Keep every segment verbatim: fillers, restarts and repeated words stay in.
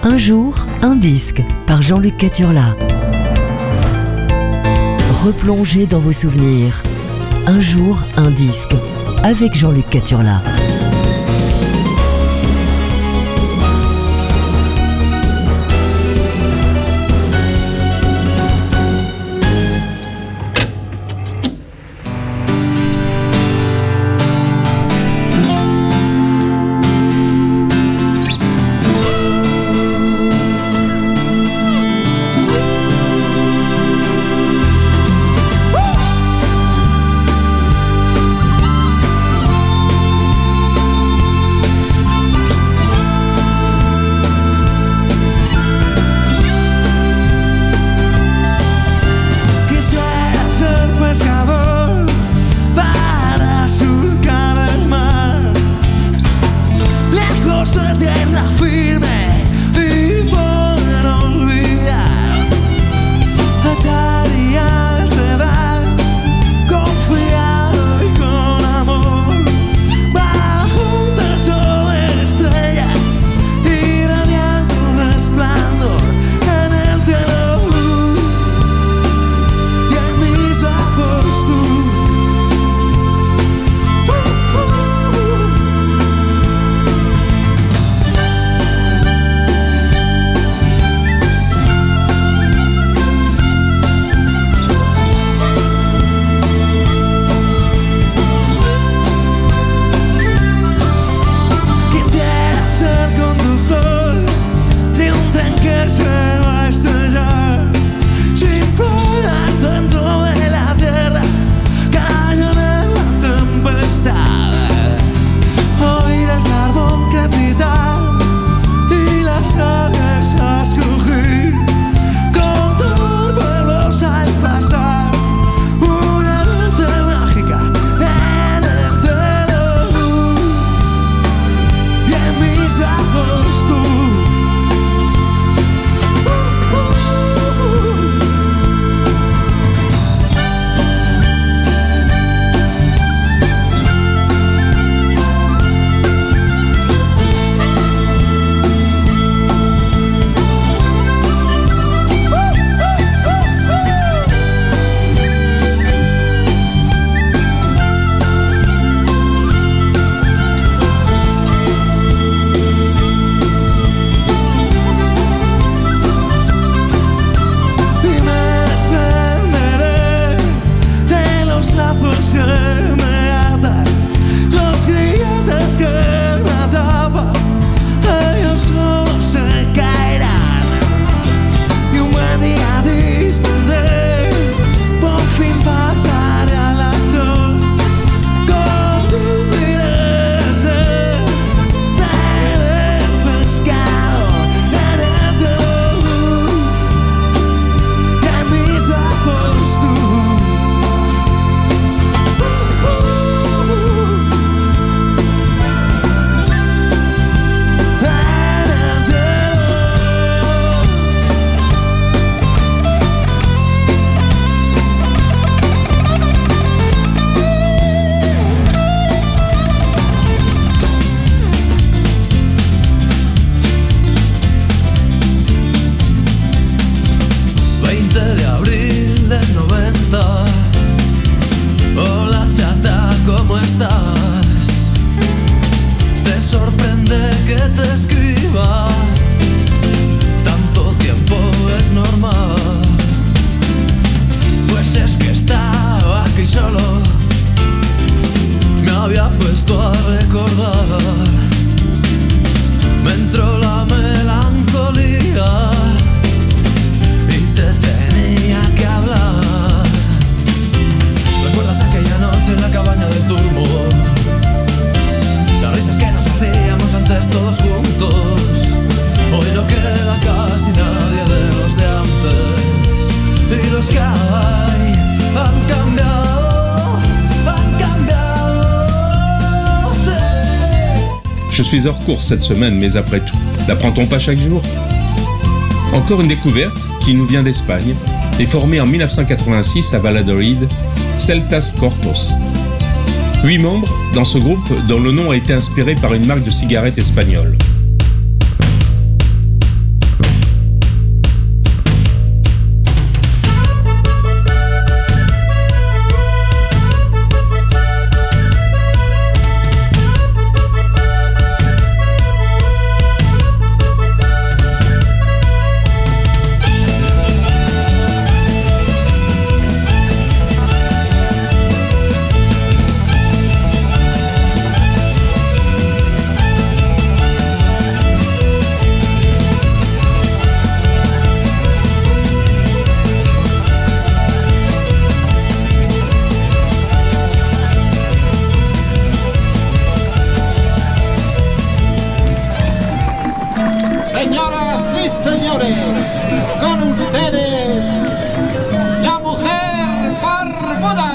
Un jour, un disque par Jean-Luc Caturla. Replongez dans vos souvenirs. Un jour, un disque avec Jean-Luc Caturla. Je suis hors course cette semaine, mais après tout, n'apprend-on pas chaque jour ? Encore une découverte qui nous vient d'Espagne et formée en dix-neuf cent quatre-vingt-six à Valladolid, Celtas Cortos. Huit membres dans ce groupe dont le nom a été inspiré par une marque de cigarettes espagnole. Señoras y señores, con ustedes, la mujer barbuda.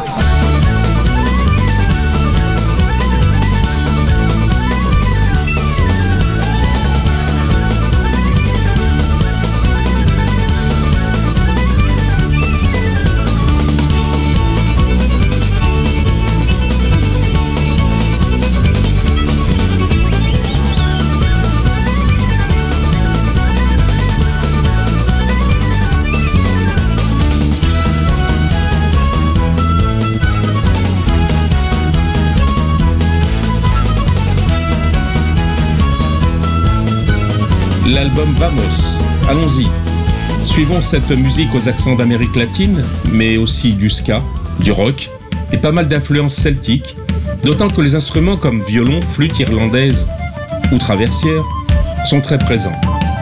L'album Vamos, allons-y. Suivons cette musique aux accents d'Amérique latine, mais aussi du ska, du rock et pas mal d'influences celtiques, d'autant que les instruments comme violon, flûte irlandaise ou traversière sont très présents.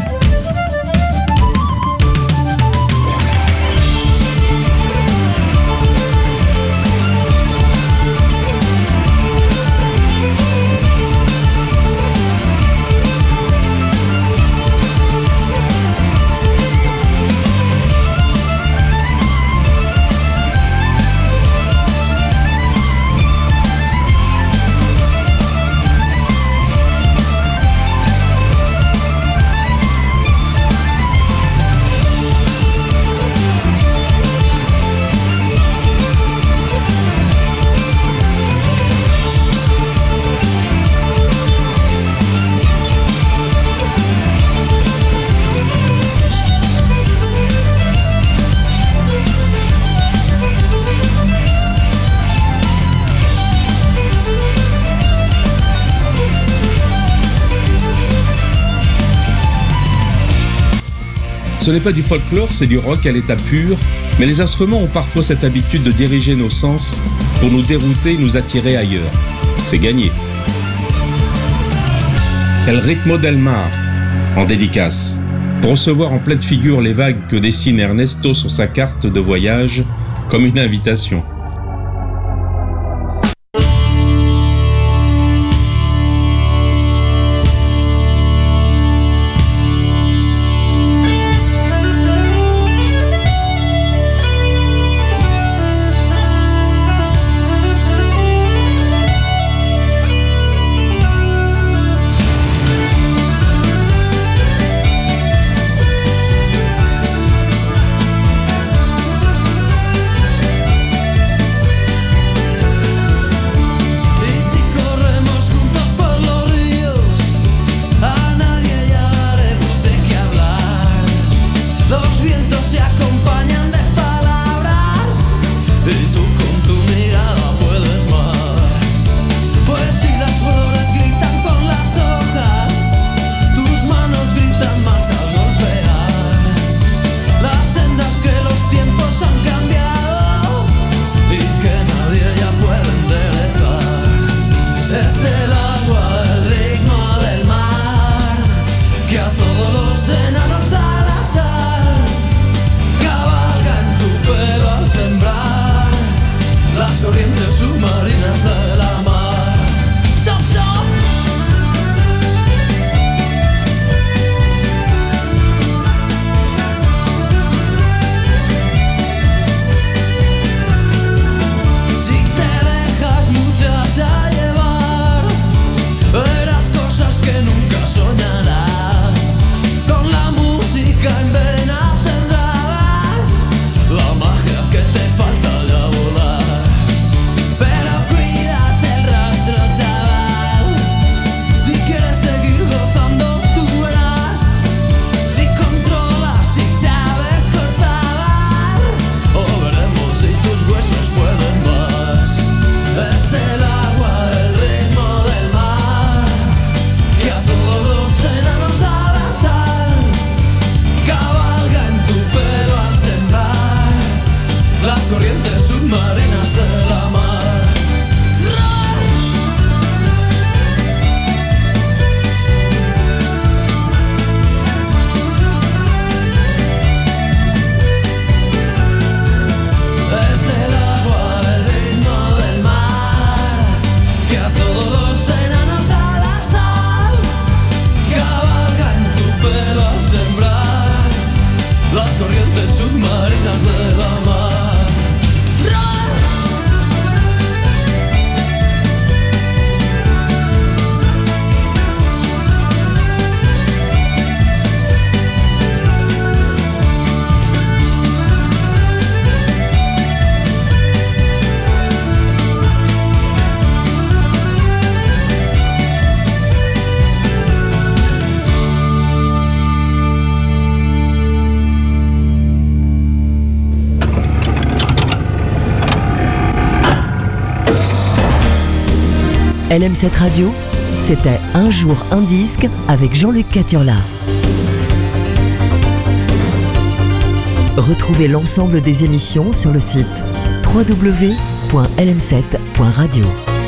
Ce n'est pas du folklore, c'est du rock à l'état pur, mais les instruments ont parfois cette habitude de diriger nos sens pour nous dérouter, nous attirer ailleurs. C'est gagné. El ritmo del mar, en dédicace, pour recevoir en pleine figure les vagues que dessine Ernesto sur sa carte de voyage comme une invitation. L M sept Radio, c'était Un jour un disque avec Jean-Luc Caturla. Retrouvez l'ensemble des émissions sur le site w w w point l m sept point radio.